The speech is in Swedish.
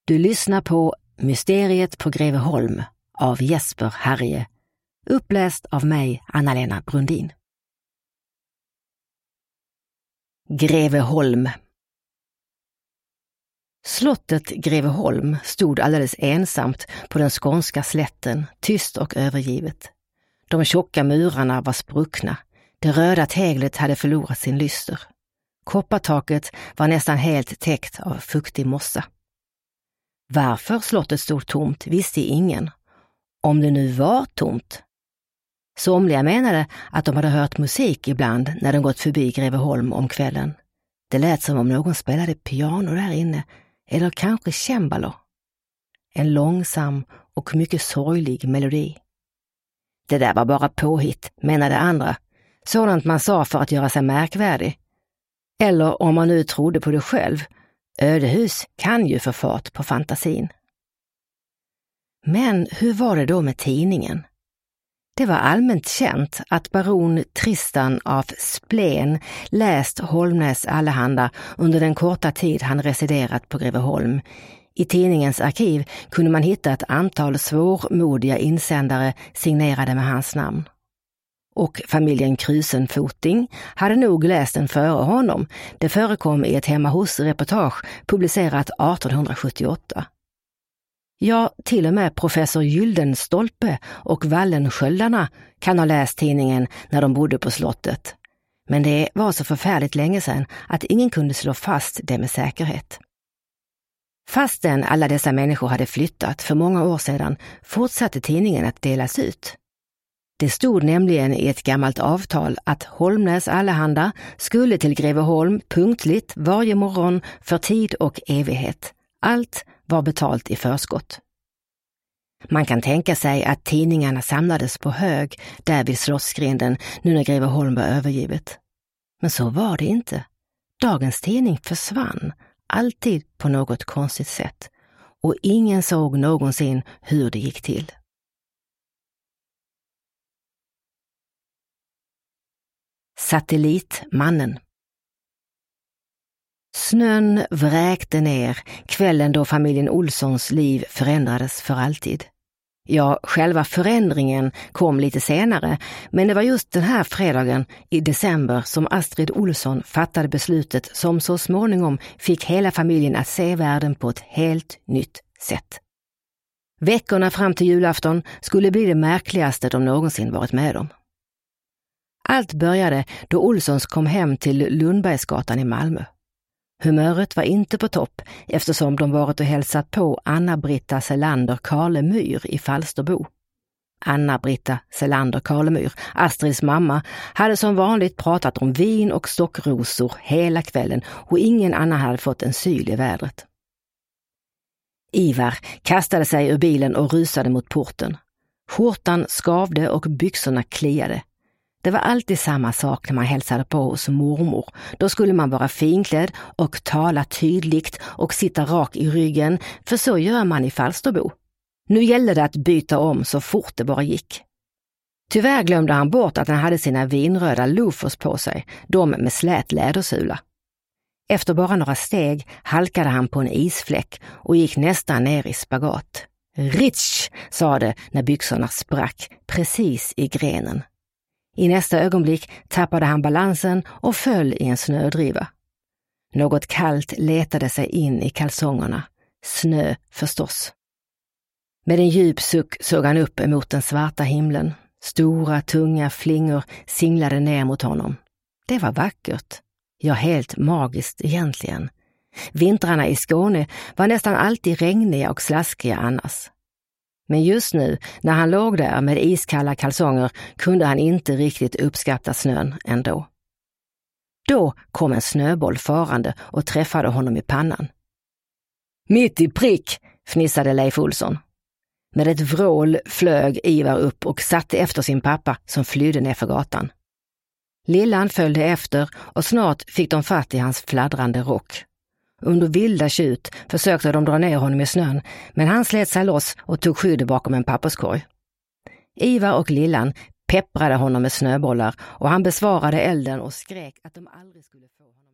Du lyssnar på Mysteriet på Greveholm av Jesper Harrie, uppläst av mig, Anna-Lena Brundin. Greveholm. Slottet Greveholm stod alldeles ensamt på den skånska slätten, tyst och övergivet. De tjocka murarna var spruckna, det röda teglet hade förlorat sin lyster. Koppartaket var nästan helt täckt av fuktig mossa. Varför slottet stod tomt visste ingen, om det nu var tomt. Somliga menade att de hade hört musik ibland när de gått förbi Greveholm om kvällen. Det lät som om någon spelade piano där inne, eller kanske cembalo. En långsam och mycket sorglig melodi. Det där var bara påhitt, menade andra. Sådant man sa för att göra sig märkvärdig. Eller om man nu trodde på det själv, ödehus kan ju få fart på fantasin. Men hur var det då med tidningen? Det var allmänt känt att baron Tristan av Splen läst Holmnäs Allehanda under den korta tid han residerat på Greveholm. I tidningens arkiv kunde man hitta ett antal svårmodiga insändare signerade med hans namn. Och familjen Krusenfoting hade nog läst den före honom. Det förekom i ett hemma hos-reportage publicerat 1878. Ja, till och med professor Gyldenstolpe och Wallensköldarna kan ha läst tidningen när de bodde på slottet. Men det var så förfärligt länge sedan att ingen kunde slå fast det med säkerhet. Fastän alla dessa människor hade flyttat för många år sedan fortsatte tidningen att delas ut. Det stod nämligen i ett gammalt avtal att Holmnäs Allehanda skulle till Greveholm punktligt varje morgon för tid och evighet. Allt var betalt i förskott. Man kan tänka sig att tidningarna samlades på hög där vid slottsgrinden nu när Greveholm var övergivet. Men så var det inte. Dagens tidning försvann, alltid på något konstigt sätt. Och ingen såg någonsin hur det gick till. Satellitmannen. Snön vräkte ner kvällen då familjen Olssons liv förändrades för alltid. Ja, själva förändringen kom lite senare, men det var just den här fredagen i december som Astrid Olsson fattade beslutet som så småningom fick hela familjen att se världen på ett helt nytt sätt. Veckorna fram till julafton skulle bli det märkligaste de någonsin varit med om. Allt började då Olssons kom hem till Lundbergsgatan i Malmö. Humöret var inte på topp eftersom de varit och hälsat på Anna-Britta Selander Karlemyr i Falsterbo. Anna-Britta Selander Karlemyr, Astrids mamma, hade som vanligt pratat om vin och stockrosor hela kvällen och ingen annan hade fått en syl i vädret. Ivar kastade sig ur bilen och rusade mot porten. Skjortan skavde och byxorna kliade. Det var alltid samma sak när man hälsade på hos mormor. Då skulle man vara finklädd och tala tydligt och sitta rak i ryggen, för så gör man i Falsterbo. Nu gällde det att byta om så fort det bara gick. Tyvärr glömde han bort att han hade sina vinröda loafers på sig, de med slät lädersula. Efter bara några steg halkade han på en isfläck och gick nästan ner i spagat. Ritsch, sa det när byxorna sprack precis i grenen. I nästa ögonblick tappade han balansen och föll i en snödriva. Något kallt letade sig in i kalsongerna. Snö förstås. Med en djup suck såg han upp emot den svarta himlen. Stora, tunga flingor singlade ner mot honom. Det var vackert. Ja, helt magiskt egentligen. Vintrarna i Skåne var nästan alltid regniga och slaskiga annars. Men just nu, när han låg där med iskalla kalsonger, kunde han inte riktigt uppskatta snön ändå. Då kom en snöboll farande och träffade honom i pannan. Mitt i prick, fnissade Leif Olsson. Med ett vrål flög Ivar upp och satte efter sin pappa som flydde ner för gatan. Lillan följde efter och snart fick de fatt i hans fladdrande rock. Under vilda tjut försökte de dra ner honom i snön, men han slet sig loss och tog skydd bakom en papperskorg. Ivar och Lillan pepprade honom med snöbollar och han besvarade elden och skrek att de aldrig skulle få honom.